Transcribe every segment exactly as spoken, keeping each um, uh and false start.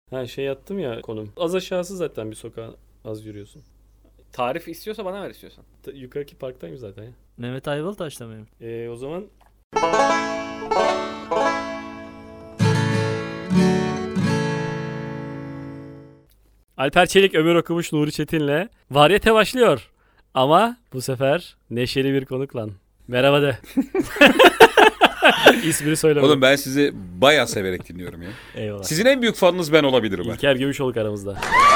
Ha şey yattım ya konum. Az aşağısı zaten bir sokağa az yürüyorsun. Tarif istiyorsa bana ver istiyorsan. Ta- yukarıki parktayım zaten ya. Mehmet Ayvalıtaş'ta mıyım? Ee, o zaman Alper Çelik, Ömür Okumuş, Nuri Çetin'le Varyete başlıyor. Ama bu sefer neşeli bir konukla. Merhaba de. İsmini söyle. Oğlum ben sizi bayağı severek dinliyorum ya. Eyvallah. Sizin en büyük fanınız ben olabilirim ben. İlker Gümüşoluk aramızda.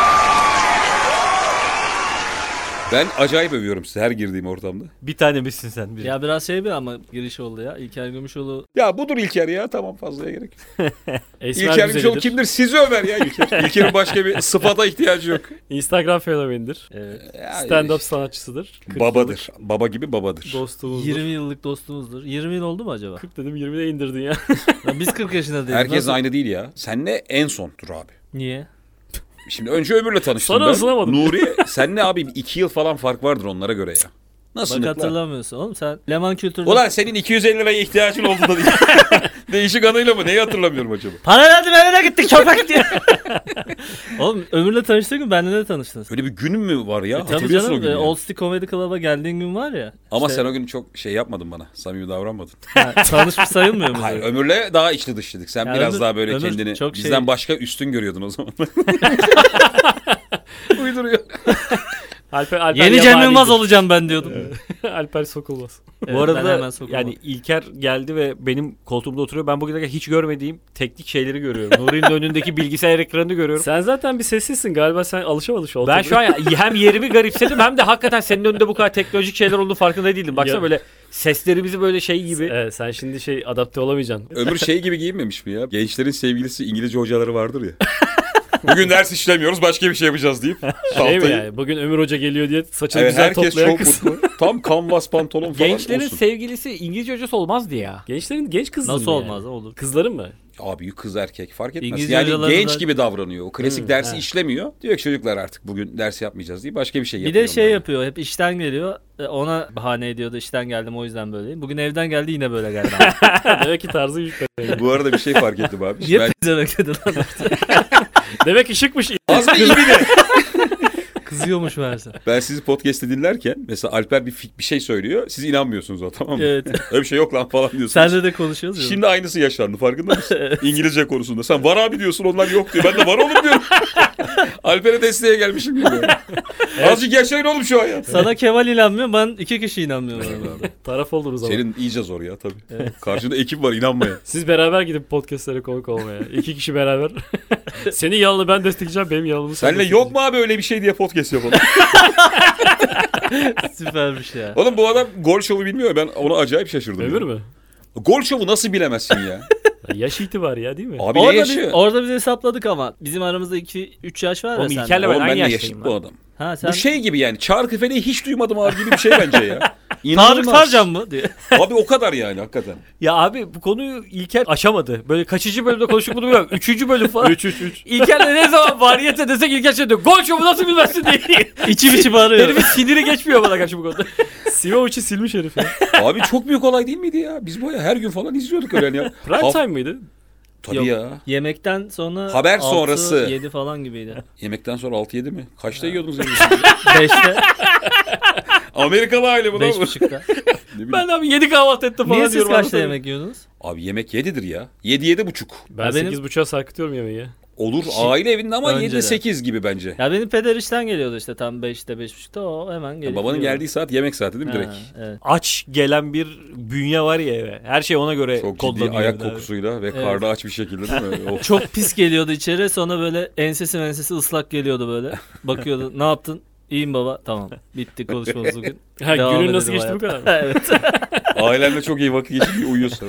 Ben acayip övüyorum sizi her girdiğim ortamda. Bir tane misin sen? Bir. Ya biraz şey bir ama giriş oldu ya. İlker Gümüşoğlu. Ya budur İlker ya, tamam, fazlaya gerek yok. Esmer İlker Gümüşoğlu güzelidir. kimdir? Sizi över ya İlker. İlker'in başka bir sıfata ihtiyacı yok. Instagram fenomenidir. Evet. Ya, Stand-up sanatçısıdır. kırk Babadır. Baba gibi babadır. yıllık dostumuzdur. yirmi yıllık dostumuzdur. yirmi yıl oldu mu acaba? kırk dedim yirmiye indirdin ya. Ya biz kırk yaşında değiliz. Herkes Nasıl? aynı değil ya. Senle en sondur abi. Niye? Şimdi önce Ömür'le tanıştım Sonra ben. ısınamadım. Nuri, senle abi iki yıl falan fark vardır onlara göre ya. Nasıl Bak mutlu? hatırlamıyorsun oğlum sen Leman Kültür'de. Ulan senin iki yüz elli liraya ihtiyacın oldu da değil. Değişik anıyla mı? Neyi hatırlamıyorum acaba? Para verdim eve de gittik köpek diye. Oğlum Ömür'le tanıştık mı? Benle de tanıştınız. Öyle bir gün mü var ya? E, tabii Hatırlıyorsun canım. o günü e, ya. Old City Comedy Club'a geldiğin gün var ya. Ama işte- sen o gün çok şey yapmadın bana. Samimi davranmadın. Ha, tanışmış sayılmıyor mu? Hayır, Ömür'le daha içli dışlıydık. Sen Ya biraz Ömür- daha böyle Ömür kendini çok bizden şey- başka üstün görüyordun o zaman. Uyduruyor. Alper, Alper Yeni Cem yabanidir. Yılmaz olacağım ben diyordum. Alper sokulmaz. Evet, Bu ben hemen arada sokulmam. yani İlker geldi ve benim koltuğumda oturuyor. Ben bugüne kadar hiç görmediğim teknik şeyleri görüyorum. Nuri'nin önündeki bilgisayar ekranını görüyorum. Sen zaten bir sessizsin galiba, sen alışamadın şu Ben şu an hem yerimi garipsedim hem de hakikaten senin önünde bu kadar teknolojik şeyler olduğunu farkında değildim. Baksana Ya. böyle seslerimizi böyle şey gibi. Evet, sen şimdi şey adapte olamayacaksın. Ömür şey gibi giyinmemiş mi ya? Gençlerin sevgilisi İngilizce hocaları vardır ya. Bugün ders işlemiyoruz, başka bir şey yapacağız deyip. Şey mi tahtayı- yani, bugün Ömür Hoca geliyor diye saçını Evet, güzel herkes toplayan çok kız. mutlu. Tam kanvas pantolon falan Gençlerin olsun. sevgilisi İngilizce hocası olmazdı ya. Gençlerin genç kızları Nasıl olmaz olur. Kızların mı? Abi kız erkek fark etmez. İngilizce yani hocaları genç da- gibi davranıyor. O klasik Hmm, dersi he. işlemiyor. Diyor ki çocuklar artık bugün ders yapmayacağız diye başka bir şey Bir yapıyor. de şey onlar. yapıyor hep işten geliyor e, ona bahane ediyordu işten geldim o yüzden böyleyim. Bugün evden geldi yine böyle geldi. Demek ki tarzı yükle. Bu arada bir şey fark ettim abi. Niye Ben pezevenk dedi lan? Demek ki şıkmış. az bir iyi biri. Kızıyormuş meğerse. Ben sizi podcast'te dinlerken mesela Alper bir, fik- bir şey söylüyor. Siz inanmıyorsunuz o, tamam mı? Evet. Öyle bir şey yok lan falan diyorsunuz. Senle de konuşuyoruz ya. Şimdi aynısı yaşandı, farkında mısın? İngilizce konusunda. Sen var abi diyorsun, onlar yok diyor. Ben de var oğlum diyorum. Alper'e desteğe gelmişim gibi. Azıcık yaşayın oğlum şu an ya. Sana Kemal inanmıyor ben iki kişi inanmıyorum. Taraf oluruz ama. Senin iyice zor ya tabii. Karşında ekip var, inanmaya. Siz beraber gidip podcastlere konuk olmaya. İki kişi beraber. Senin yalanını ben destekleyeceğim, benim yalanımı sen Seninle yok mu abi öyle bir şey diye podcast yapalım. Süpermiş ya. Oğlum bu adam gol şovu bilmiyor. Ben ona acayip şaşırdım. Ömür ya. mü? Gol şovu nasıl bilemezsin ya? Ya yaş itibarı ya, değil mi? Abi ne Orada biz, yaşıyor? orada biz hesapladık ama bizim aramızda iki üç yaş var ya Oğlum sende. İlker'le ben Oğlum aynı ben de yaştayım yaşıt ben. bu adam. Ha sen Bu şey gibi yani. Çarkıfele'yi hiç duymadım abi gibi bir şey bence ya. Tarık İnanılmaz. Tarcan mı diye. Abi o kadar yani hakikaten. Ya abi bu konuyu İlker aşamadı. Böyle kaçıncı bölümde konuştuk bunu bilmiyorum. Üçüncü bölüm falan. üç üç üç. İlker'le ne zaman variyete desek İlker şey diyor. Gol şovu nasıl bilmezsin diye. İçim içim ağrıyor. Herifin siniri geçmiyor bana karşı bu konuda. Simovic'i silmiş herif ya. Abi çok büyük olay değil miydi ya? Biz bu her gün falan izliyorduk öyle ya. Prime Haf- time mıydı? Tabii Yok. ya. Yemekten sonra Haber altı, sonrası. yedi falan gibiydi. Yemekten sonra altı yedi mi? Kaçta yiyordunuz yemeği? beşte Amerikalı aile bu da beş mı? buçukta. Ne bileyim. Ben abi yedi kahvaltı ettim falan Niye siz diyorum. kaçta anlatamıyorum. yemek yiyordunuz? Abi yemek yedidir ya. yedi yedi buçuk. Ben Ya benim- sekiz buçuğa sarkıtıyorum yemeği ya. Olur aile evinde ama Önceden. yedi sekiz gibi bence. Ya benim peder işten geliyordu işte tam beşte beş buçukta o hemen Ya geliyor. babanın geldiği saat yemek saati değil mi direkt? Evet. Aç gelen bir bünye var ya eve. Her şey ona göre Çok ciddi kodlanıyor. ayak evde abi. kokusuyla ve Evet. karnı aç bir şekilde değil mi? Of. Çok pis geliyordu içeri sonra böyle ensesi ensesi ıslak geliyordu böyle. Bakıyordu ne yaptın? İyiyim baba. Tamam. Bitti konuşmamız bugün. Ha, Devam günün nasıl edelim geçti bu hayata. kadar mı? Evet. Ailemle çok iyi vakit geçirip uyuyorsun.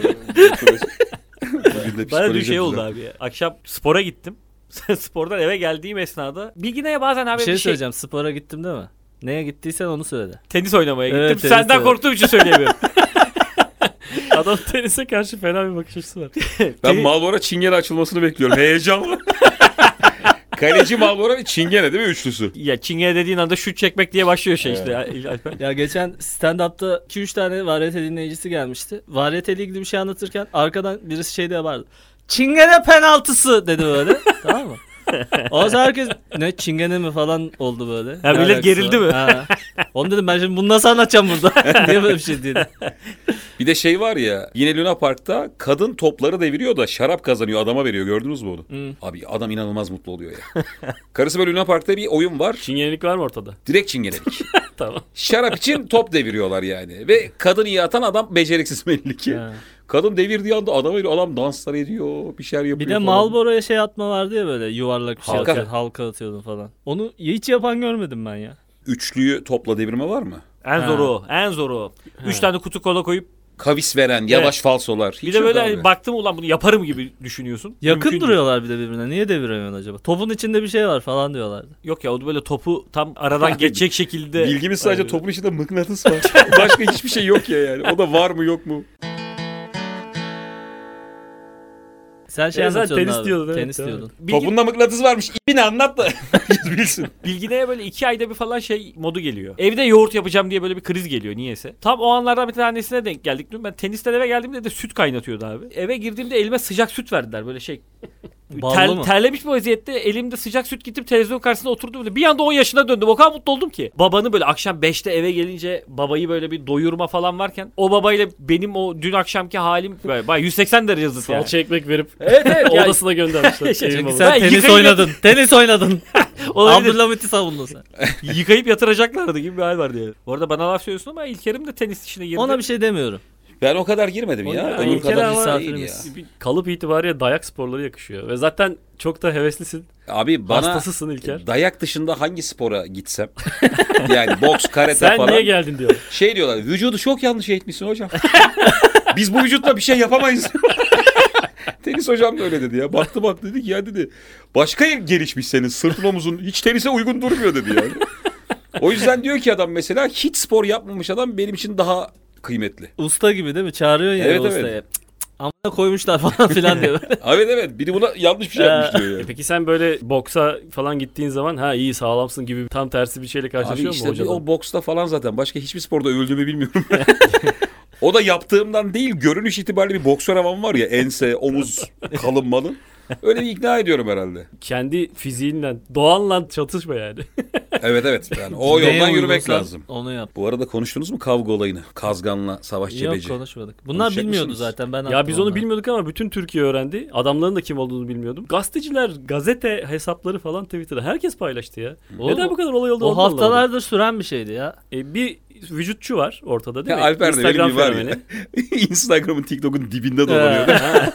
Bana bir şey oldu abi ya. Akşam spora gittim. Spordan eve geldiğim esnada Bilgine'ye bazen abi Bir şey bir şey, söyleyeceğim. Spora gittim değil mi? Neye gittiysen onu söyle. tenis oynamaya gittim. Evet, tenis Senden evet. korktuğum için söyleyemiyorum. Adam tenise karşı fena bir bakış açısı var. Ben Malbora Çingene açılmasını bekliyorum. Heyecanla. Kaleci Malbora ve Çingene değil mi üçlüsü? Ya çingene dediğin anda şut çekmek diye başlıyor şey işte. Ya, Alper. Ya geçen stand-up'ta iki üç tane variyete dinleyicisi gelmişti. Variyete ile ilgili bir şey anlatırken arkadan birisi şey diye bağırdı. Çingene penaltısı dedi böyle. Tamam mı? O zaman herkes ne çingene mi falan oldu böyle. Ha, Ne millet alakası gerildi var? mi? Ha. Onu dedim ben şimdi bunu nasıl anlatacağım burada? Niye böyle bir şey değil? Bir de şey var ya, yine Luna Park'ta kadın topları deviriyor da şarap kazanıyor, adama veriyor. Gördünüz mü onu? Hı. Abi adam inanılmaz mutlu oluyor ya. Karısı böyle Luna Park'ta bir oyun var. Çingenelik var mı ortada? Direkt çingenelik. Tamam. Şarap için top deviriyorlar yani. Ve kadın iyi atan adam beceriksiz belli ki. Ha. Kadın devirdiği anda adam veriyor. Adam danslar ediyor. Bir şeyler yapıyor Bir de falan. Marlboro'ya şey atma vardı ya böyle yuvarlak bir şey Halka. atıyordun, halka atıyordun falan. Onu hiç yapan görmedim ben ya. Üçlüyü topla devirme var mı? En Ha. zoru o. En zoru o. Üç tane kutu kola koyup Kavis veren, yavaş falsolar. Hiç bir de yok böyle abi. hani baktım ulan bunu yaparım gibi düşünüyorsun. Yakın Mümkün duruyorlar bir de birbirine. Niye deviremiyorsun acaba? Topun içinde bir şey var falan diyorlardı. değil. Yok ya o da böyle topu tam aradan geçecek şekilde. Bilgimiz sadece Aynen. topun içinde mıknatıs var. Başka hiçbir şey yok ya yani. O da var mı yok mu? Sen şey Ya sen anlatıyordun tenis abi. diyordun, evet, Tenis evet. diyordun. Bilgi, Topunda mıknatıs varmış. İbini anlat da bilsin. Bilgineye böyle iki ayda bir falan şey modu geliyor. Evde yoğurt yapacağım diye böyle bir kriz geliyor niyeyse. Tam o anlardan bir tanesine denk geldik. Dün ben tenisten eve geldiğimde de süt kaynatıyordu abi. Eve girdiğimde elime sıcak süt verdiler böyle şey. Ballı Ter, mı? terlemiş bir vaziyette elimde sıcak süt gidip televizyon karşısında oturdum. Böyle. Bir anda on yaşına döndüm. O kadar mutlu oldum ki. Babanı böyle akşam beşte eve gelince babayı böyle bir doyurma falan varken o babayla benim o dün akşamki halim böyle bayağı yüz seksen derece zıt yani. Salça ekmek verip Evet evet. yani- odasına göndermişler. Çünkü Evin Çünkü babası. sen Ben tenis yıkayıp- oynadın. Tenis oynadın. Olabilir. Abdülhamit'i savundun sen. Yıkayıp yatıracaklardı gibi bir hal vardı yani. Bu arada bana laf söylüyorsun ama İlker'im de tenis işine girdi. Ona bir şey demiyorum. Ben o kadar girmedim O ya. ya, Öbür İlker kadar ama değil ya. misafirimiz. Bir kalıp itibariyle dayak sporları yakışıyor. Ve zaten çok da heveslisin. Abi bana Hastasısın İlker. dayak dışında hangi spora gitsem yani boks, karate Sen falan niye geldin diyor. şey diyorlar, vücudu çok yanlış eğitmişsin hocam. Biz bu vücutla bir şey yapamayız. Tenis hocam da öyle dedi ya. Baktı baktı dedi ki ya dedi başka yer gelişmiş senin sırtın omuzun hiç tenise uygun durmuyor dedi yani. O yüzden diyor ki adam mesela hiç spor yapmamış adam benim için daha kıymetli. Usta gibi değil mi? Çağırıyorsun ya Evet, ustaya. evet. Cık, cık, amına koymuşlar falan filan diyor. Evet evet biri buna yanlış bir şey yapmış diyor E yani. peki sen böyle boksa falan gittiğin zaman ha iyi sağlamsın gibi tam tersi bir şeyle Abi karşılaşıyor işte mu hocadan? o boksta falan zaten başka hiçbir sporda öldüğümü bilmiyorum. O da yaptığımdan değil görünüş itibariyle bir boksör havam var ya ense, omuz kalın malın. Öyle bir ikna ediyorum herhalde. Kendi fiziğinle, doğanla çatışma yani. Evet evet yani o Neye yoldan yürümek uygunsan lazım. Onu yap. Bu arada konuştunuz mu kavga olayını? Kazgan'la Savaş Yok Cebeci. konuşmadık. Bunlar Konuşacak bilmiyordu mısınız? zaten. Ben Ya biz attım onu onları. bilmiyorduk ama bütün Türkiye öğrendi. Adamların da kim olduğunu bilmiyordum. Gazeteciler, gazete hesapları falan Twitter'da herkes paylaştı ya. Oğlum, Neden bu kadar olay oldu? O onu da anlamadım. haftalardır süren bir şeydi ya. E, bir vücutçu var ortada değil Ya mi? Alper de öyle Instagram bir var ya. fenomeni. Instagram'ın TikTok'un dibinde dolanıyor.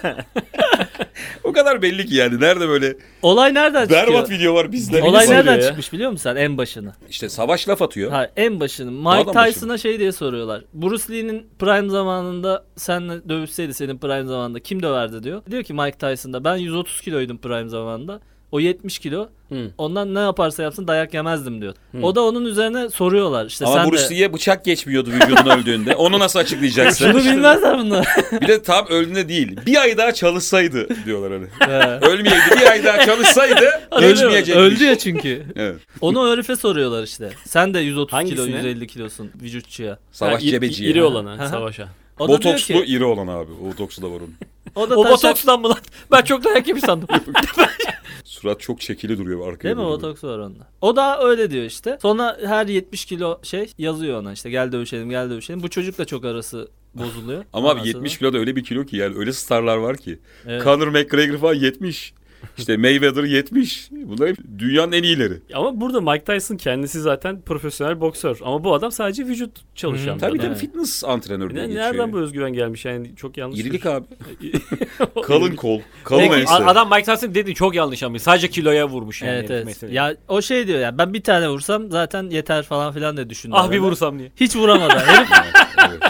O kadar belli ki yani. Nerede böyle Olay nereden berbat çıkıyor? video var bizde. Olay Birisi nereden oluyor ya. çıkmış biliyor musun sen en başını? İşte Savaş laf atıyor. Ha, en başını. Mike Adam başını. Tyson'a şey diye soruyorlar. Bruce Lee'nin prime zamanında senle dövüşseydi senin prime zamanında kim döverdi diyor. Diyor ki Mike Tyson'da ben yüz otuz kiloydum prime zamanında. O yetmiş kilo. Hı. Ondan ne yaparsa yapsın dayak yemezdim diyor. Hı. O da onun üzerine soruyorlar. İşte Ama sen Bruce de... Lee'ye bıçak geçmiyordu vücudun öldüğünde. Onu nasıl açıklayacaksın? Şunu bilmezler bunlar. Bir de tam öldüğünde değil. Bir ay daha çalışsaydı diyorlar hani. He. Ölmeyeydi. Bir ay daha çalışsaydı Öldü, geçmeyecekmiş. öldü ya çünkü. Evet. Onu o herife soruyorlar işte. Sen de yüz otuz kilo, Hangisine? yüz elli kilosun vücutçuya. Savaş Ha, iri- Cebeci. İri ya. olana, Hı hı. savaşa. O da diyor Botokslu ki, iri olan abi. Botoksu da var onun. o da O taşak- botoksdan mı lan? Ben çok dayak yemiş sandım. Surat çok çekili duruyor arkaya. Değil mi? doğru. Botoksu var onda. O da öyle diyor işte. Sonra her yetmiş kilo şey yazıyor ona işte gel dövüşelim gel dövüşelim. Bu çocuk da çok arası bozuluyor. Ama abi Ondan yetmiş sonra- kilo da öyle bir kilo ki yani öyle starlar var ki. Evet. Conor McGregor falan yetmiş. İşte Mayweather yetmiş. Bunlar hep dünyanın en iyileri. Ama burada Mike Tyson kendisi zaten profesyonel boksör. Ama bu adam sadece vücut çalışan Hı, bir Tabii adam. tabii Evet. fitness antrenörü diye Ne- geçiyor. Nereden bu özgüven gelmiş yani çok yanlış. İrilik abi. O Kalın irilik. kol. Kalın Peki, ense. a- adam Mike Tyson dedi çok yanlış ama sadece kiloya vurmuş yani. Evet evet. mesele. Ya o şey diyor ya ben bir tane vursam zaten yeter falan filan diye düşündü. Ah bir herhalde. vursam diye. Hiç vuramadı. Herif Evet,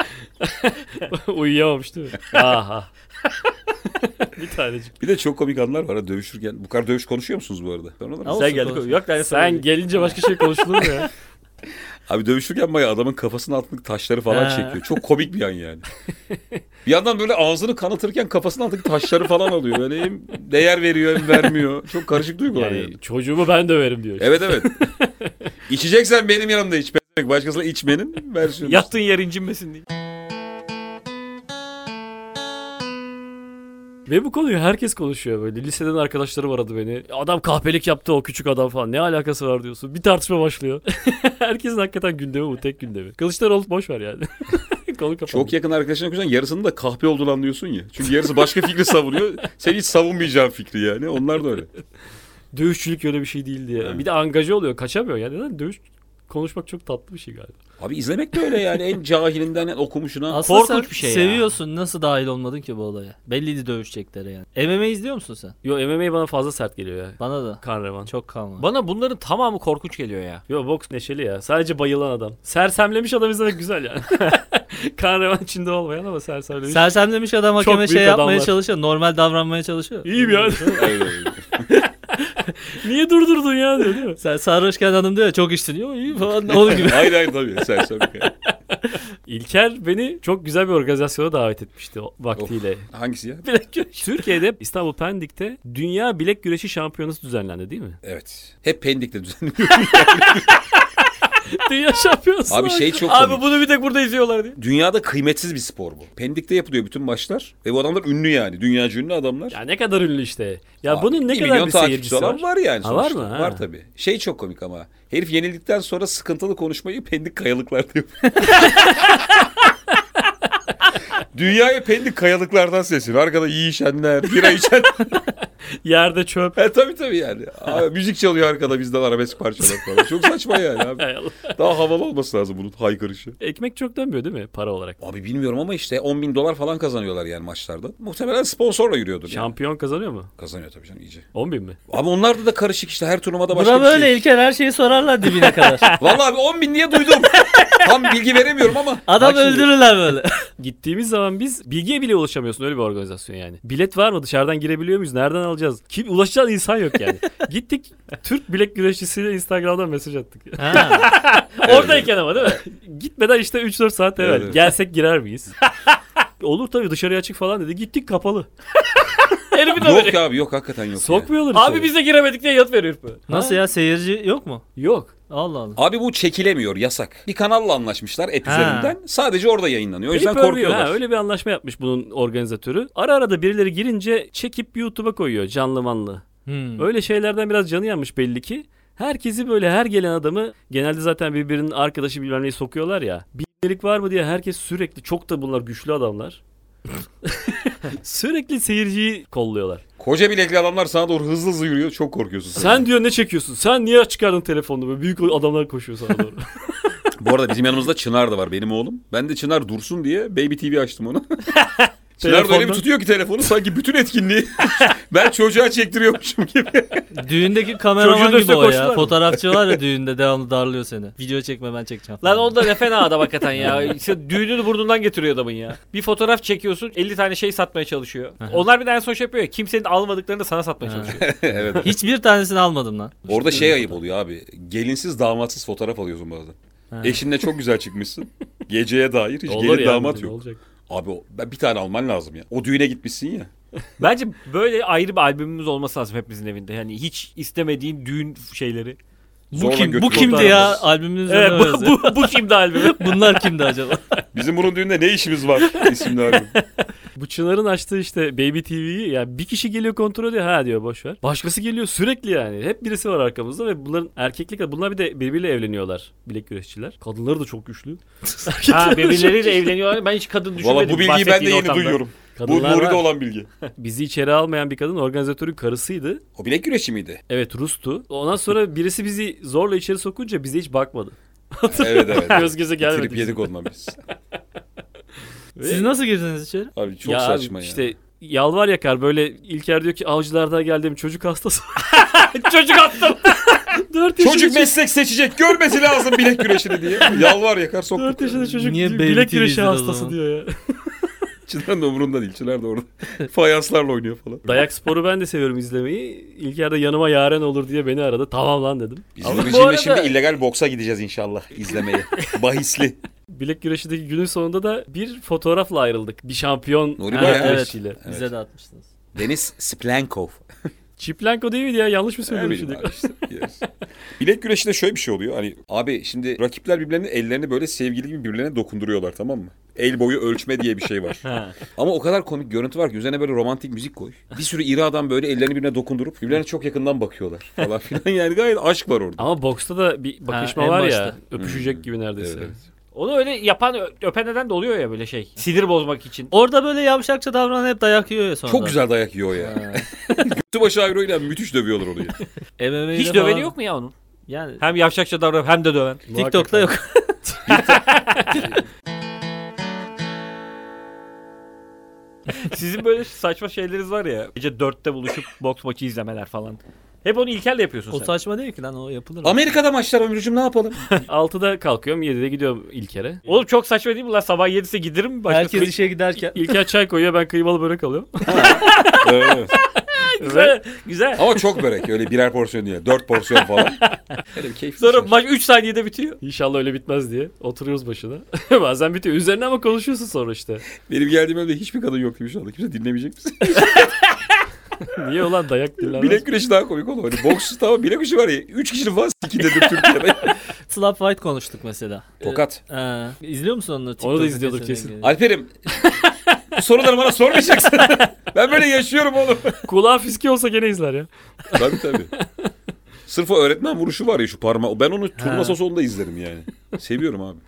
evet. Uyuyamamış değil mi? Aha. bir tanecik. Bir de çok komik anlar var ha dövüşürken. Bu kadar dövüş konuşuyor musunuz bu arada? Ben ona- Olsun, Sen geldik. konuşalım. Yok yani Sen gelince başka şey konuşulur mu ya? Abi dövüşürken bayağı adamın kafasının altındaki taşları falan Ha. çekiyor. Çok komik bir an yani. Bir yandan böyle ağzını kanatırken kafasının altındaki taşları falan alıyor. Böyle hem değer veriyor hem vermiyor. Çok karışık duygular yani. Yani çocuğumu ben döverim diyor. Evet evet. İçeceksen benim yanımda iç. Başkasına içmenin versiyonu. yattığın yer incinmesin diye. Ve bu konuyu herkes konuşuyor böyle. Liseden arkadaşlarım aradı beni. Adam kahpelik yaptı o küçük adam falan. Ne alakası var diyorsun. Bir tartışma başlıyor. Herkesin hakikaten gündemi bu. Tek gündemi. Kılıçdaroğlu boş ver yani. Konu kapandı. Çok yakın arkadaşına konuşan yarısının da kahpe olduğunu anlıyorsun ya. Çünkü yarısı başka fikri savunuyor. Sen hiç savunmayacağın fikri yani. Onlar da öyle. Dövüşçülük öyle bir şey değil diye. Evet. Bir de angaje oluyor. Kaçamıyor yani. Lan dövüş konuşmak çok tatlı bir şey galiba. Abi izlemek de öyle yani. En cahilinden en okumuşuna. Aslında Korkunç sen bir şey ya. seviyorsun. Nasıl dahil olmadın ki bu olaya? Belliydi dövüşecekleri yani. M M A izliyor musun sen? Yo M M A bana fazla sert geliyor ya. Bana da. Kan revan. Çok kalma. Bana bunların tamamı korkunç geliyor ya. Yo boks neşeli ya. Sadece bayılan adam. Sersemlemiş adam izlemek güzel yani. Kan revan içinde olmayan ama sersemlemiş. Sersemlemiş adam hakeme büyük şey yapmaya adamlar. çalışıyor. Normal davranmaya çalışıyor. İyiyim ya. Öyle, öyle. Niye durdurdun ya diyor değil mi? Sen sarhoşken hanım diyor ya çok içtin diyor. İyi falan onun gibi. Hayır hayır tabii. Sersem. İlker beni çok güzel bir organizasyona davet etmişti o vaktiyle. Hangisi ya? Bilek güreşi. Türkiye'de İstanbul Pendik'te Dünya Bilek Güreşi Şampiyonası düzenlendi değil mi? Evet. Hep Pendik'te düzenleniyor. Dünya Şampiyonası. Abi şey çok Abi komik. bunu bir tek burada izliyorlar diye. Dünyada kıymetsiz bir spor bu. Pendik'te yapılıyor bütün maçlar. Ve bu adamlar ünlü yani. Dünyaca ünlü adamlar. Ya ne kadar ünlü işte. Ya Abi, bunun ne bir kadar milyon bir takipçisi seyircisi olan var? var yani Ha, var sonuçta. mı? Ha. Var tabii. Şey çok komik ama. Herif yenildikten sonra sıkıntılı konuşmayı Pendik kayalıklar diyor. Dünyaya Pendik kayalıklardan sesleniyor. Arkada yiyişenler, bira içen. Yerde çöp. E, tabii tabii yani. Abi, müzik çalıyor arkada bizden arabesk parçalar falan. Çok saçma yani abi. Hay Allah. Daha havalı olması lazım bunun haykırışı. Ekmek çok dönmüyor değil mi para olarak? Abi bilmiyorum ama işte on bin dolar falan kazanıyorlar yani maçlarda. Muhtemelen sponsorla yürüyordur yani. Şampiyon kazanıyor mu? Kazanıyor tabii canım iyice. on bin mi? Abi onlarda da karışık işte her turnuvada başka Bura bir böyle şey. İlker her şeyi sorarlar dibine kadar. Vallahi abi on bin diye duydum. Tam bilgi veremiyorum ama. Adam Bak şimdi, öldürürler böyle. Gittiğimiz zaman biz bilgiye bile ulaşamıyorsun öyle bir organizasyon yani. Bilet var mı? Dışarıdan girebiliyor muyuz? Nereden alacağız? Kim ulaşacağın insan yok yani. Gittik Türk bilek güreşçisiyle Instagram'dan mesaj attık. Ha. Oradayken ama değil mi? Gitmeden işte üç dört saat evvel. Evet, evet. Gelsek girer miyiz? Olur tabii dışarıya açık falan dedi. Gittik kapalı. Herifin de Yok böyle. abi yok hakikaten yok. Yani. Sokmuyorlar Abi içeri. biz de giremedik diye yat veriyor. Nasıl ya seyirci yok mu? Yok. Allah Allah. Abi bu çekilemiyor yasak. Bir kanalla anlaşmışlar app Ha. üzerinden. Sadece orada yayınlanıyor. O yüzden Pay per view, korkuyorlar. ha, öyle bir anlaşma yapmış bunun organizatörü. Ara ara da birileri girince çekip YouTube'a koyuyor canlı manlı. Hmm. Öyle şeylerden biraz canı yanmış belli ki. Herkesi böyle her gelen adamı genelde zaten birbirinin arkadaşı bilmem neyi sokuyorlar ya. Bilgelik var mı diye herkes sürekli çok da bunlar güçlü adamlar. Sürekli seyirciyi kolluyorlar. Koca bilekli adamlar sana doğru hızlı hızlı yürüyor. Çok korkuyorsun. Sen diyor ne çekiyorsun? Sen niye çıkardın telefonunu? Böyle büyük adamlar koşuyor sana doğru. Bu arada bizim yanımızda Çınar da var benim oğlum. Ben de Çınar dursun diye Baby T V açtım ona. Çınar da öyle bir Telefondan. tutuyor ki telefonu sanki bütün etkinliği ben çocuğa çektiriyormuşum gibi. Düğündeki kameraman Çocuğun gibi üstüne o ya. koştular mı? Fotoğrafçı var ya düğünde devamlı darlıyor seni. Video çekme ben çekeceğim. Lan onda ne fena adam hakikaten ya. İşte düğününü burnundan getiriyor adamın ya. Bir fotoğraf çekiyorsun elli tane şey satmaya çalışıyor. Onlar bir de en son şey yapıyor ya. Kimsenin almadıklarını sana satmaya çalışıyor. Evet. Hiçbir tanesini almadım lan. Orada şey ayıp oluyor abi. Gelinsiz damatsız fotoğraf alıyorsun bazen. Ha. Eşinle çok güzel çıkmışsın. Geceye dair hiç Olur gelin ya, damat ne yok. olacak? Abi o- ben bir tane alman lazım ya. O düğüne gitmişsin ya. Bence böyle ayrı bir albümümüz olması lazım hepimizin evinde. Yani hiç istemediğin düğün şeyleri. Bu Zorla kim? Bu götürüp kimdi ya? fotoğraf Albümün Evet, üzerine bu, yazıyor. bu, bu kimdi albümü? Bunlar kimdi acaba? Bizim bunun düğünde ne işimiz var isimli albüm. Bu Çınar'ın açtığı işte Baby T V'yi ya bir kişi geliyor kontrol ediyor ha diyor boş ver. Başkası geliyor sürekli yani. Hep birisi var arkamızda ve bunların erkeklik bunlar bir de birbiriyle evleniyorlar bilek güreşçiler. Kadınları da çok güçlü. Ha birbirleriyle evleniyorlar. Ben hiç kadın düşünmedim. Valla bu bilgiyi ben de bahsettiğin yeni ortamda. duyuyorum. Bu Kadınlar Nuri'de var. olan bilgi. Bizi içeri almayan bir kadın organizatörün karısıydı. O bilek güreşi miydi? Evet Rus'tu. Ondan sonra birisi bizi zorla içeri sokunca bize hiç bakmadı. Evet evet. Göz göze gelmedi. Trip yedik ondan biz. Siz nasıl girdiniz içeri? Abi çok ya saçma abi ya. işte yalvar yakar böyle İlker diyor ki avcılardan geldim çocuk hastası. Çocuk attım. dört yaşında Çocuk meslek seçecek görmesi lazım bilek güreşini diye. Yalvar yakar soktuk. dört yaşında çocuk Niye diyor, Baby bilek T V güreşi izledi o hastası zaman? diyor ya. Çınar'ın da umurunda değil. Çınar da orada. Fayanslarla oynuyor falan. Dayak sporu ben de seviyorum izlemeyi. İlker de yanıma yaren olur diye beni aradı. Tamam lan dedim. Biz Ama bu Nuri'cimle arada- şimdi illegal boksa gideceğiz inşallah izlemeye. Bahisli. Bilek güreşindeki günün sonunda da bir fotoğrafla ayrıldık. Bir şampiyon Nuri bilek bayağı- güreşçiyle. Bize de atmıştınız. Deniz Splankov. Çiplenko değil miydi ya? Yanlış mı Ne söylüyorum bileyim şimdi? abi işte, yes. Bilek güreşinde şöyle bir şey oluyor. Hani abi şimdi rakipler birbirlerinin ellerini böyle sevgili gibi birbirlerine dokunduruyorlar, tamam mı? El boyu ölçme diye bir şey var. Ha. Ama o kadar komik görüntü var ki üzerine böyle romantik müzik koy. Bir sürü iri adam böyle ellerini birbirine dokundurup birbirlerine çok yakından bakıyorlar falan filan. Yani gayet aşk var orada. Ama boksta da bir bakışma en var başta. ya. Öpüşecek Hmm. gibi neredeyse. Evet, evet. Onu öyle yapan ö- öpen neden de oluyor ya böyle şey. Sinir bozmak için. Orada böyle yavşakça davranan hep dayak yiyor ya sonra. Çok güzel dayak yiyor ya. Ha. Götü başı ayrıyla müthiş dövüyorlar onu ya. M M A'de Hiç falan- döveni yok mu ya onun? Yani Hem yavşakça davranıp hem de döven. TikTok'ta yok. Sizin böyle saçma şeyleriniz var ya. Gece dörtte buluşup boks maçı izlemeler falan. Hep onu İlker'le yapıyorsun O sen. saçma değil ki lan, o yapılır. Amerika'da maçlar Ömürcüğüm, ne yapalım? altıda kalkıyorum, yedide gidiyorum İlker'e. Oğlum çok saçma değil mi lan? Sabah yedisi giderim mi? Başka Herkes işe giderken. İlker çay koyuyor, ben kıymalı börek alıyorum. Evet. güzel. Güzel. Ama çok börek, öyle birer porsiyon değil. Dört porsiyon falan. Öyle bir keyifli. Sonra şey. maç üç saniyede bitiyor. İnşallah öyle bitmez diye oturuyoruz başına. Bazen bitiyor. Üzerine ama konuşuyorsun sonra işte. Benim geldiğim evde hiçbir kadın yok gibi şu anda. Kimse dinlemeyecek misin? Niye ulan dayak dinlemez? Bilek güreşi daha komik oğlum. Hani boks tamam, bilek güreşi var ya. Üç kişinin falan siki dedim Türkiye'de. Slap fight konuştuk mesela. Tokat. Ee, izliyor musun onları? Onu da TikTok'ta izliyorduk kesin. kesin. Alper'im. Bu soruları bana sormayacaksın. Ben böyle yaşıyorum oğlum. Kulağı fiski olsa gene izler ya. Tabii tabii. Sırf o öğretmen vuruşu var ya şu parmağı. Ben onu turnuva Ha. salonunda izlerim yani. Seviyorum abi.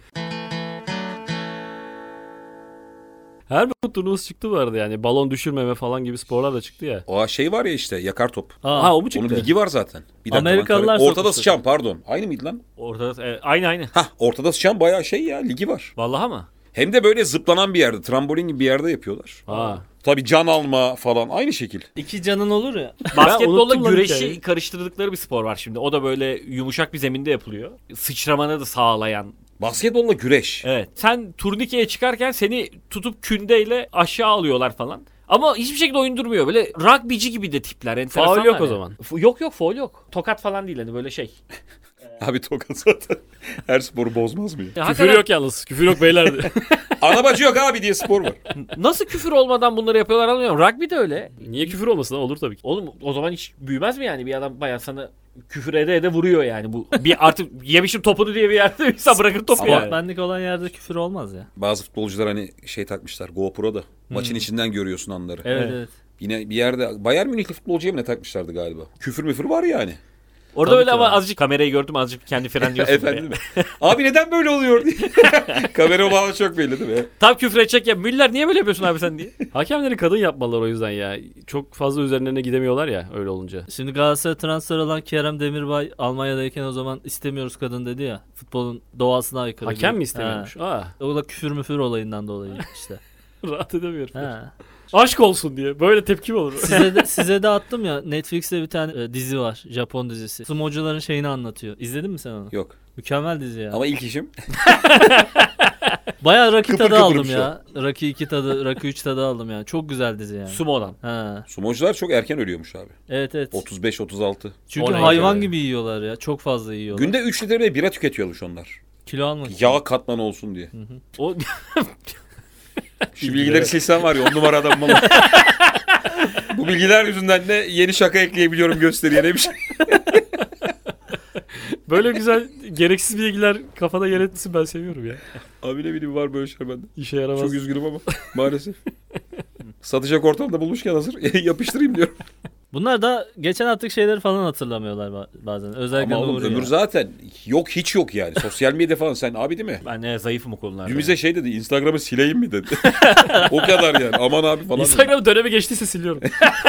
Her bir turnuvası çıktı bu arada yani. Balon düşürmeme falan gibi sporlar da çıktı ya. O şey var ya işte, yakar top. Aa, Ha o mu çıktı? Onun ligi var zaten. Bir dakika, Amerikalılar ben- Ortada sokmuştu. sıçan, pardon. Aynı mıydı lan? Ortada e, aynı aynı. Hah, ortada sıçan bayağı şey ya, ligi var. Vallahi mı? Hem de böyle zıplanan bir yerde, trambolin gibi bir yerde yapıyorlar. Ha. Tabii can alma falan aynı şekil. İki canın olur ya. Basketbolla unuttum lan güreşi hikayeyi. karıştırdıkları bir spor var şimdi. O da böyle yumuşak bir zeminde yapılıyor. Sıçramanı da sağlayan. Basketbolla güreş. Evet. Sen turnikeye çıkarken seni tutup kündeyle aşağı alıyorlar falan. Ama hiçbir şekilde oyun durmuyor. Böyle rugbyci gibi de tipler. enteresan Faul yok var o ya. zaman. F- Yok yok faul yok. Tokat falan değil hani böyle şey. Abi tokat zaten her sporu bozmaz mı ya? Ya Küfür hakikaten yok yalnız. Küfür yok beyler. Ana bacı yok abi diye spor var. nasıl küfür olmadan bunları yapıyorlar anlamıyorum. Rugby de öyle. Niye küfür olmasın? Olur tabii ki. Oğlum o zaman hiç büyümez mi yani? Bir adam bayağı sana küfür ede ede vuruyor yani. Bu bir artık yemişim topunu diye bir yerde insan bırakır topu Ama yani. Sportmenlik olan yerde küfür olmaz ya. Bazı futbolcular hani şey takmışlar, GoPro'da. Maçın içinden görüyorsun anları. Evet Evet. evet. Yine bir yerde Bayern Münihli futbolcuya mı ne takmışlardı galiba? Küfür müfür var yani. Orada Tabii öyle ki ama var. azıcık kamerayı gördüm azıcık kendi frenliyorsun. Efendim mi? Abi neden böyle oluyor diye. Kamera bağlı çok belli değil mi? Tam küfür edecek ya. Müller niye böyle yapıyorsun abi sen diye. Hakemleri kadın yapmalılar o yüzden ya. Çok fazla üzerlerine gidemiyorlar ya öyle olunca. Şimdi Galatasaray transfer olan Kerem Demirbay Almanya'dayken o zaman istemiyoruz kadın dedi ya. Futbolun doğasına aykırı. Hakem gibi. mi istemiyormuş? Aa, Ha. O da küfür müfür olayından dolayı işte. rahat edemiyorum. Ha. Aşk olsun diye. Böyle tepki mi olur? Size de, size de attım ya, Netflix'te bir tane e, dizi var. Japon dizisi. Sumocuların şeyini anlatıyor. İzledin mi sen onu? Yok. Mükemmel dizi ya. Ama ilk işim Bayağı Rocky Kıpır tadı kıpırım aldım şu ya. Rocky iki tadı, Rocky üç tadı aldım yani. Çok güzel dizi yani. Sumo'dan. Ha. sumocular çok erken ölüyormuş abi. Evet evet. otuz beş otuz altı. Çünkü O ne hayvan yani? gibi yiyorlar ya. Çok fazla yiyorlar. Günde üç litre bile bira tüketiyormuş onlar. Kilo almak için. Yağ katmanı olsun diye. O Şu bilgileri silsem var ya, on numara adam bana. Bu bilgiler yüzünden de yeni şaka ekleyebiliyorum gösteriye, ne bir şey. Böyle güzel gereksiz bilgiler kafada yer etmesin, ben seviyorum ya. Abi ne bileyim, var böyle şeyler bende. İşe yaramaz. Çok üzgünüm ama maalesef. Satacak ortamda bulmuşken hazır yapıştırayım diyorum. Bunlar da geçen attık şeyleri falan hatırlamıyorlar ba- bazen. Özellikle Ama oğlum Nuri ömür ya. zaten yok, hiç yok yani. Sosyal medya falan, sen abi değil mi? ben ne zayıfım o konularda. Dün bize şey dedi, Instagram'ı sileyim mi dedi. O kadar yani, aman abi falan. dedi. Instagram dönemi geçtiyse siliyorum.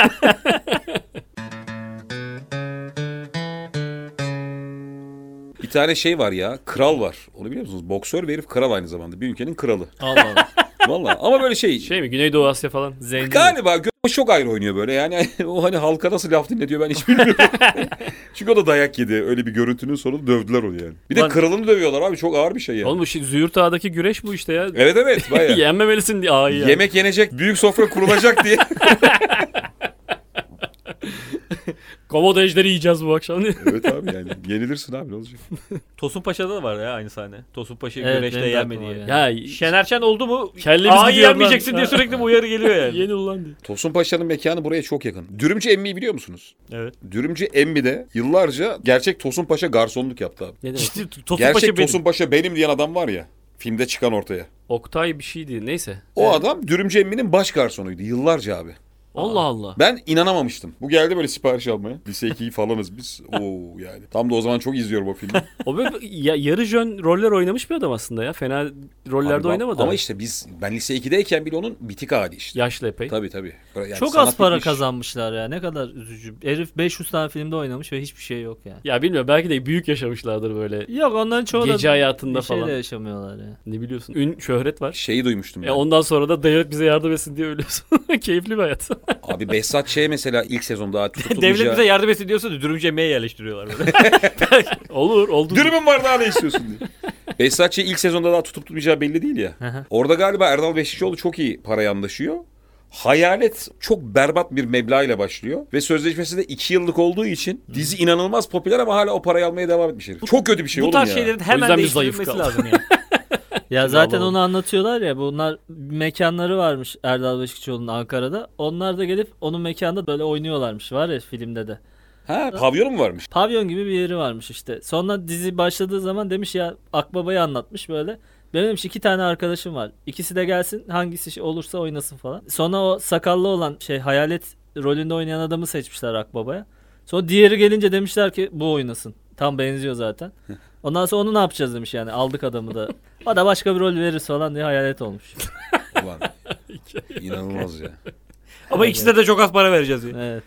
Bir tane şey var ya, kral var. Onu biliyor musunuz? Boksör ve herif kral aynı zamanda. Bir ülkenin kralı. Allah Allah. Vallahi ama böyle şey, Şey mi? Güneydoğu Asya falan. Zengin. galiba gö- çok ayrı oynuyor böyle. Yani o hani halka nasıl laf dinletiyor ben hiç bilmiyorum. Çünkü o da dayak yedi. Öyle bir görüntünün sonunda dövdüler onu yani. Bir de Ulan- kralını dövüyorlar abi, çok ağır bir şey yani. Oğlum bu şey, Züğürt Ağa'daki güreş bu işte ya. Evet evet bayağı. Yenmemelisin diye ağayı yani. Yemek yenecek, büyük sofra kurulacak diye. Komodo ejderi yiyeceğiz bu akşam. Evet abi yani yenilirsin abi ne olacak? Tosun Paşa'da da var ya aynı sahne. Tosun Paşa Evet, güreşte benim de yenme aklıma diye. geldi. Ya Şener Şen oldu mu Kellemiz A'yı gidiyor yenmeyeceksin lan. diye sürekli bir uyarı geliyor yani. yeni ulan diye. Tosun Paşa'nın mekanı buraya çok yakın. Dürümcü Emmi'yi biliyor musunuz? Evet. Dürümcü Emmi'de yıllarca gerçek Tosun Paşa garsonluk yaptı abi. Ne demek? Ciddi Tosun Gerçek Paşa benim. Tosun Paşa benim diyen adam var ya. Filmde çıkan ortaya. Oktay bir şeydi neyse. O adam Dürümcü Emmi'nin baş garsonuydu yıllarca abi. Allah Allah. Ben inanamamıştım. Bu geldi böyle sipariş almaya. Lise ikiyi falanız biz. Oo yani. Tam da o zaman çok izliyorum o filmi. O böyle ya, yarı jön roller oynamış bir adam aslında ya. Fena rollerde Abi, oynamadı. Ama Ama işte biz ben lise ikideyken bile onun bitik hali işte. yaşlı epey. Tabii tabii. Yani Çok sanat az para bitmiş. kazanmışlar ya. Ne kadar üzücü. Herif beş yüz tane filmde oynamış ve hiçbir şey yok yani. Ya bilmiyorum belki de büyük yaşamışlardır böyle. Yok onların çoğu da Gece hayatında bir şeyle falan. yaşamıyorlar ya. Ne biliyorsun? Ün, şöhret var. Şeyi duymuştum ben. E ondan sonra da devlet bize yardım etsin diye ölüyorsun. Keyifli bir hayat. Abi Behzat Ç. mesela ilk sezon daha Devlet tutulmayacağı... bize yardım etsin diyorsa da dürümcü emeğe yerleştiriyorlar böyle. Olur, oldu. Dürümün var daha ne istiyorsun diye. Behzat Ç. ilk sezonda daha tutup tutmayacağı belli değil ya. Orada galiba Erdal Beşikçioğlu çok iyi paraya anlaşıyor. Hayalet çok berbat bir meblağ başlıyor. Ve sözleşmesi de iki yıllık olduğu için dizi inanılmaz popüler ama hala o parayı almaya devam etmiş herif. Çok kötü bir şey Bu oğlum tarz ya. şeylerin O hemen yüzden bir zayıf değiştirilmesi kaldı. lazım ya. Ya zaten Vallahi. onu anlatıyorlar ya. Bunlar mekanları varmış Erdal Beşikçioğlu'nun Ankara'da. Onlar da gelip onun mekanında böyle oynuyorlarmış. Var ya filmde de. Ha pavyonu mu varmış? Pavyon gibi bir yeri varmış işte. Sonra dizi başladığı zaman demiş ya Akbaba'yı anlatmış böyle. Benim demiş iki tane arkadaşım var. İkisi de gelsin hangisi olursa oynasın falan. Sonra o sakallı olan şey hayalet rolünde oynayan adamı seçmişler Akbaba'ya. Sonra diğeri gelince demişler ki bu oynasın. Tam benziyor zaten. Ondan sonra onu ne yapacağız demiş yani aldık adamı da. O da başka bir rol veririz falan diye hayalet olmuş. Ulan. İnanılmaz ya. Ama ikisine de çok az para vereceğiz ya. Evet.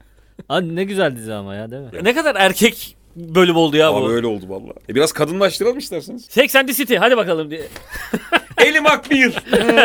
Abi ne güzel dizi ama ya değil mi? Ne kadar erkek bölüm oldu ya Abi bu. öyle oldu vallahi. E biraz kadınlaştıralım isterseniz. Sex and the City hadi bakalım diye. Elim Akbir.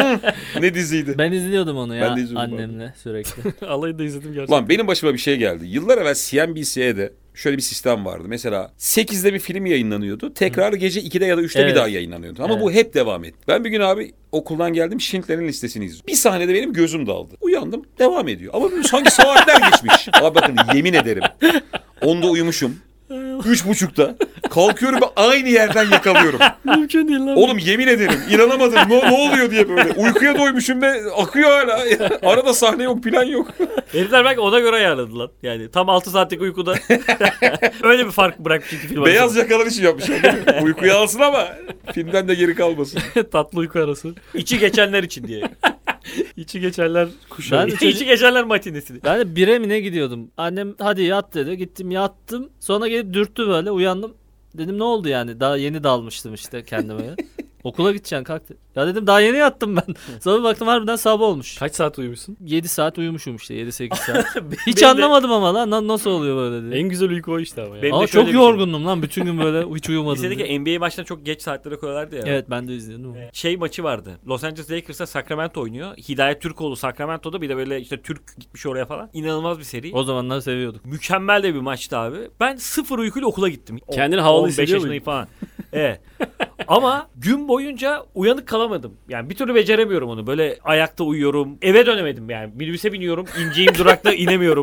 ne diziydi? Ben izliyordum onu ya Ben de izliyordum annemle sürekli. Alayı da izledim gerçekten. Lan benim başıma bir şey geldi. Yıllar evvel C N B C'de şöyle bir sistem vardı. Mesela sekizde bir film yayınlanıyordu. Tekrar gece ikide ya da üçte Evet. bir daha yayınlanıyordu. Ama Evet. bu hep devam etti. Ben bir gün abi okuldan geldim Schindler'in listesini izliyorum. Bir sahnede benim gözüm daldı. Uyandım devam ediyor. Ama böyle sanki saatler geçmiş. Abi bakın yemin ederim. Onda uyumuşum. Üç buçukta. Kalkıyorum ve aynı yerden yakalıyorum. Mümkün değil lan. Oğlum yemin ederim inanamadım. Ne, ne oluyor diye böyle. Uykuya doymuşum ve akıyor hala. Arada sahne yok, plan yok. Herifler belki ona göre ayarladı lan. Yani tam altı saatlik uykuda. Öyle bir fark bırakmış iki film Beyaz arasında. yakalar için yapmışlar. değil mi? Uykuya alsın ama filmden de geri kalmasın. Tatlı uyku arası. İçi geçenler için diye. İçi geçerler kuşağı. Ben de çocuk- İçi geçenler matinesini. Ben de bire mi ne gidiyordum. Annem hadi yat dedi. Gittim yattım. Sonra gelip dürttü böyle uyandım. Dedim ne oldu yani? Daha yeni dalmıştım işte kendime. Okula gideceksin kalk dedi. Ya dedim daha yeni yattım ben. Sonra bir baktım harbiden sabah olmuş. Kaç saat uyumuşsun? yedi saat uyumuşum işte yedi sekiz saat. Hiç Benim de- anlamadım ama lan na- nasıl oluyor böyle diye. En güzel uyku o işte ama ya. Benim- Ama de şöyle çok bir şey- yorgundum lan bütün gün böyle hiç uyumadım. Lisedeki diye. N B A maçlarını çok geç saatlere koyarlardı ya. Evet ben de izledim. Şey maçı vardı. Los Angeles Lakers'la Sacramento oynuyor. Hidayet Türkoğlu Sacramento'da bir de böyle işte Türk gitmiş oraya falan. İnanılmaz bir seri. O zamanlar seviyorduk. Mükemmel de bir maçtı abi. Ben sıfır uykuyla okula gittim. Kendini havalı on beş hissediyor yaşındayım muydun? falan. Evet. Ama gün boyunca uyanık kalamadım. Yani bir türlü beceremiyorum onu. Böyle ayakta uyuyorum. Eve dönemedim yani. Minibüse biniyorum. İneceğim durakta inemiyorum.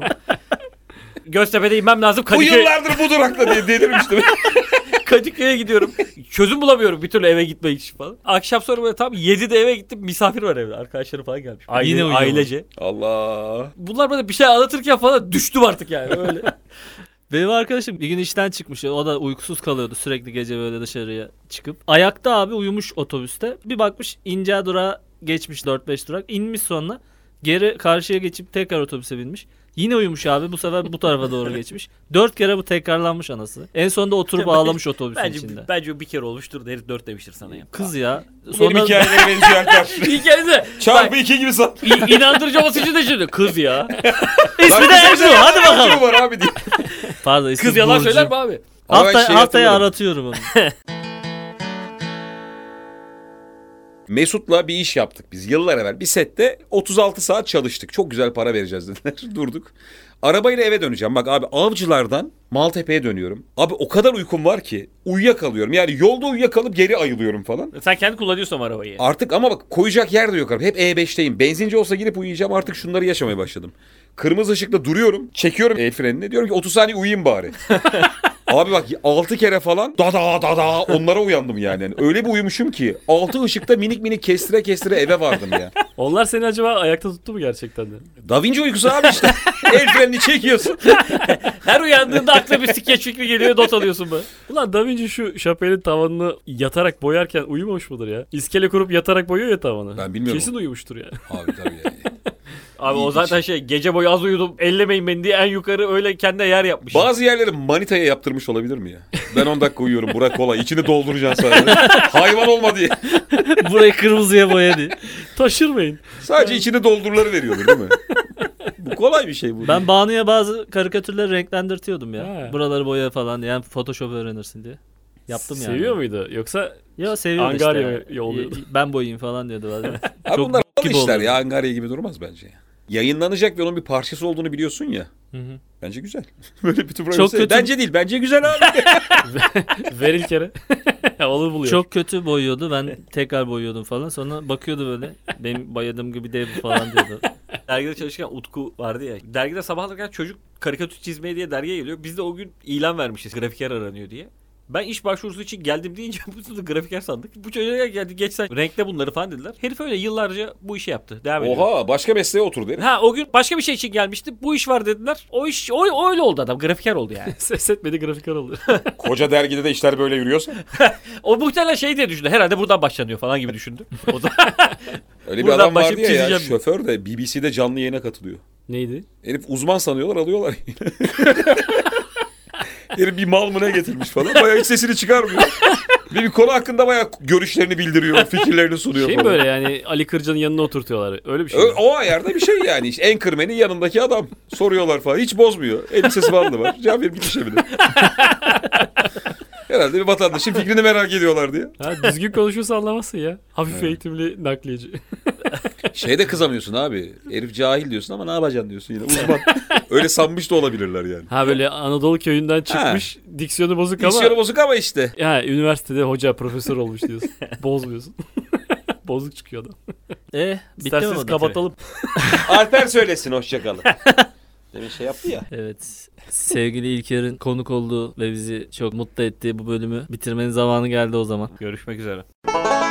Göztepe'de inmem lazım. Bu Kadıköy, yıllardır bu durakta diye delirmiştim. Kadıköy'e gidiyorum. Çözüm bulamıyorum bir türlü eve gitmek için falan. Akşam sonra böyle tam yedide eve gittim. Misafir var evde. Arkadaşlarım falan gelmiş. Aile, Yine uyuyor. ailece. Allah. Bunlar bana bir şey anlatırken falan düştüm artık yani öyle. Benim arkadaşım bir gün işten çıkmış. O da uykusuz kalıyordu sürekli gece böyle dışarıya çıkıp. Ayakta abi uyumuş otobüste. Bir bakmış ince durağa geçmiş dört beş durak. İnmiş sonra geri karşıya geçip tekrar otobüse binmiş. Yine uyumuş abi bu sefer bu tarafa doğru geçmiş. Dört kere bu tekrarlanmış anası. En sonunda oturup ağlamış otobüsün bence, içinde. bence o bir kere olmuştur da herif dört demiştir sana ya. Kız ya. Benim Sonra hikayelere benziyor Alper. Hikayede Çarpı iki gibi san. İ- inandırıcı olması için de şimdi kız ya. ismi de Ebru hadi bakalım. var abi diye. Pardon ismi Kız yalan Burcu. söyler mi abi? Ama ben Hafta, şey haftaya hatırlıyorum. aratıyorum onu. Mesut'la bir iş yaptık biz yıllar evvel. Bir sette otuz altı saat çalıştık. Çok güzel para vereceğiz dediler. Durduk. Arabayla eve döneceğim. Bak abi Avcılar'dan Maltepe'ye dönüyorum. Abi o kadar uykum var ki uyuyakalıyorum. Yani yolda uyuyakalıp geri ayılıyorum falan. Sen kendi kullanıyorsun ama arabayı. Artık ama bak koyacak yer de yok abi. Hep E beşteyim. Benzinci olsa girip uyuyacağım. Artık şunları yaşamaya başladım. Kırmızı ışıkta duruyorum. Çekiyorum el frenini. Diyorum ki otuz saniye uyuyayım bari. Abi bak altı kere falan da da da da onlara uyandım yani. Yani öyle bir uyumuşum ki altı ışıkta minik minik kestire kestire eve vardım ya. Onlar seni acaba ayakta tuttu mu gerçekten de? Da Vinci uykusu abi işte. El frenini çekiyorsun. Her uyandığında aklına bir skeç fikri geliyor, not alıyorsun bu. Ulan Da Vinci şu şapelin tavanını yatarak boyarken uyumamış mıdır ya? İskele kurup yatarak boyuyor ya tavanı. Ben bilmiyorum. Kesin uyumuştur yani. Abi tabii yani. Abi o İyi zaten şey gece boyu az uyudum ellemeyin beni diye en yukarı öyle kendine yer yapmış. Bazı yerleri manitaya yaptırmış olabilir mi ya? Ben on dakika uyuyorum. Burak kolay. İçini dolduracaksın sadece. Hayvan olma diye. Burayı kırmızıya boya diye. Taşırmayın. Sadece içini doldurları veriyordur değil mi? Bu kolay bir şey bu. Ben Banu'ya bazı karikatürleri renklendirtiyordum ya. Ha. Buraları boya falan yani Photoshop öğrenirsin diye. Yaptım yani. Seviyor muydu? Yoksa Yo seviyordu Angarya işte. yolluyordu. Ben boyayayım falan diyordu bazen. Abi Çok bunlar bok gibi havalı işler oluyordu. ya. Angarya gibi durmaz bence. Yayınlanacak ve onun bir parçası olduğunu biliyorsun ya. Hı hı. Bence güzel. Böyle bütün Çok kötü. Bence değil. Bence güzel abi. ver ilk kere. Olur buluyor. Çok kötü boyuyordu. Ben tekrar boyuyordum falan. Sonra bakıyordu böyle. Benim boyadığım gibi değil bu falan diyordu. Dergide çalışırken Utku vardı ya. Dergide sabahlarken çocuk karikatür çizmeye diye dergiye geliyor. Biz de o gün ilan vermişiz grafiker aranıyor diye. Ben iş başvurusu için geldim deyince bu da grafiker sandık. Bu çocuğa geldi geç sen renkle bunları falan dediler. Herif öyle yıllarca bu işi yaptı. Devam ediyor. Oha başka mesleğe oturdu herif. Ha o gün başka bir şey için gelmişti. Bu iş var dediler. O iş o, o öyle oldu adam. Grafiker oldu yani. Ses etmedi grafiker oldu. Koca dergide de işler böyle yürüyorsa. O muhtemelen şey diye düşündü. Herhalde buradan başlanıyor falan gibi düşündü. O da Öyle bir Buradan adam vardı başlayıp ya, ya çizeceğim. şoför de B B C'de canlı yayına katılıyor. Neydi? Herif uzman sanıyorlar alıyorlar. Herif bir mal mı ne getirmiş falan. Bayağı hiç sesini çıkarmıyor. Ve bir konu hakkında bayağı görüşlerini bildiriyor, fikirlerini sunuyor Şey falan. böyle yani Ali Kırca'nın yanına oturtuyorlar. Öyle bir şey. Ö- mi? o ayarda bir şey yani. İşte Anchorman'in yanındaki adam. Soruyorlar falan. Hiç bozmuyor. Elbisesi bandı var. Cevap verip gidişebilir. Herhalde bir vatandaşın fikrini merak ediyorlar diye. Ha, düzgün konuşuyorsa anlamazsın ya. Hafif eğitimli nakliyeci. Şeyde kızamıyorsun abi. Herif cahil diyorsun ama ne yapacaksın diyorsun yine. Uzman. Öyle sanmış da olabilirler yani. Ha böyle Anadolu köyünden çıkmış. Diksiyonu bozuk ama. Diksiyonu bozuk ama işte. Ya üniversitede hoca profesör olmuş diyorsun. Bozmuyorsun. Bozuk çıkıyor adam. E bitti mi İsterseniz o da? kapatalım. Alper söylesin hoşçakalın. Demin şey yaptı ya. Evet. Sevgili İlker'in konuk olduğu ve bizi çok mutlu ettiği bu bölümü bitirmenin zamanı geldi o zaman. görüşmek üzere.